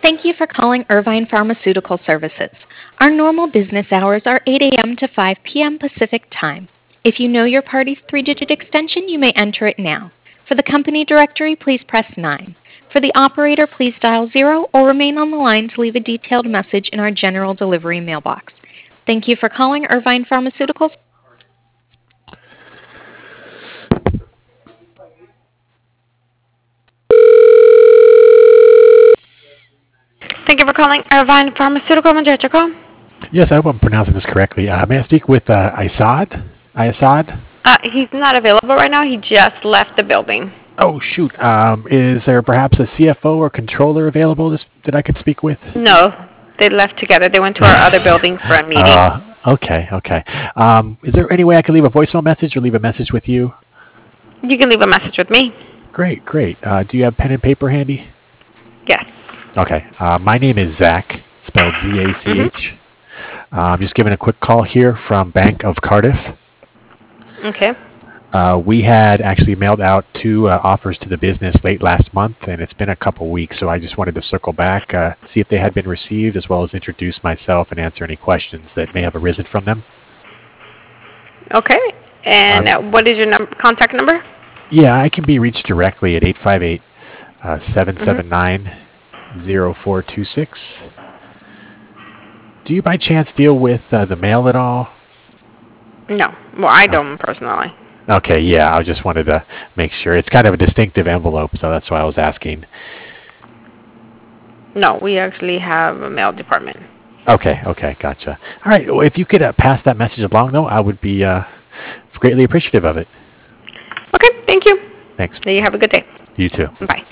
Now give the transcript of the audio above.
Thank you for calling Irvine Pharmaceutical Services. Our normal business hours are 8 a.m. to 5 p.m. Pacific Time. If you know your party's three-digit extension, you may enter it now. For the company directory, please press 9. For the operator, please dial 0 or remain on the line to leave a detailed message in our general delivery mailbox. Thank you for calling Irvine Pharmaceuticals. Thank you for calling Irvine Pharmaceutical. Major call. Yes, I hope I'm pronouncing this correctly. May I speak with Isad? Isad? He's not available right now. He just left the building. Oh, shoot. Is there perhaps a CFO or controller available that I could speak with? No, they left together. They went to our other building for a meeting. Okay. Is there any way I could leave a voicemail message or leave a message with you? You can leave a message with me. Great. Do you have pen and paper handy? Yes. Okay. My name is Zach, spelled Z-A-C-H. I'm just giving a quick call here from Bank of Cardiff. Okay. We had actually mailed out 2 offers to the business late last month, and it's been a couple weeks, so I just wanted to circle back, see if they had been received, as well as introduce myself and answer any questions that may have arisen from them. Okay. And what is your contact number? Yeah, I can be reached directly at 858-779-0426. Do you by chance deal with the mail at all? No. Well, I don't personally. Okay, yeah, I just wanted to make sure. It's kind of a distinctive envelope, so that's why I was asking. No, we actually have a mail department. Okay, gotcha. All right, well, if you could pass that message along, though, I would be greatly appreciative of it. Okay, thank you. Thanks. You have a good day. You too. Bye.